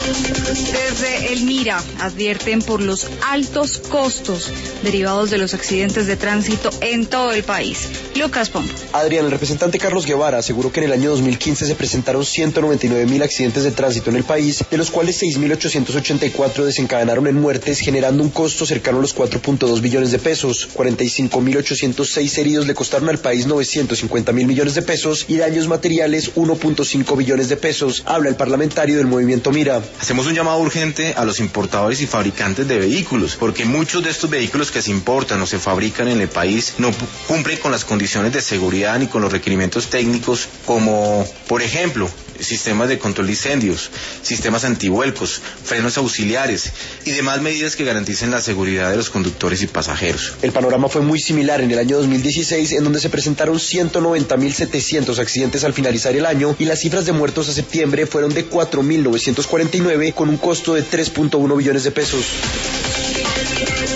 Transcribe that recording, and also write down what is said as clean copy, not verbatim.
Desde el MIRA advierten por los altos costos derivados de los accidentes de tránsito en todo el país. Lucas Pombo. Adrián, el representante Carlos Guevara aseguró que en el año 2015 se presentaron 199.000 accidentes de tránsito en el país, de los cuales 6.884 desencadenaron en muertes, generando un costo cercano a los 4.2 billones de pesos. 45.806 heridos le costaron al país 950.000 millones de pesos y daños materiales 1.5 billones de pesos. Habla el parlamentario del movimiento MIRA. Hacemos un llamado urgente a los importadores y fabricantes de vehículos, porque muchos de estos vehículos que se importan o se fabrican en el país no cumplen con las condiciones de seguridad ni con los requerimientos técnicos, como por ejemplo sistemas de control de incendios, sistemas antivuelcos, frenos auxiliares y demás medidas que garanticen la seguridad de los conductores y pasajeros. El panorama fue muy similar en el año 2016, en donde se presentaron 190.700 accidentes al finalizar el año, y las cifras de muertos a septiembre fueron de 4.949, con un costo de 3.1 billones de pesos.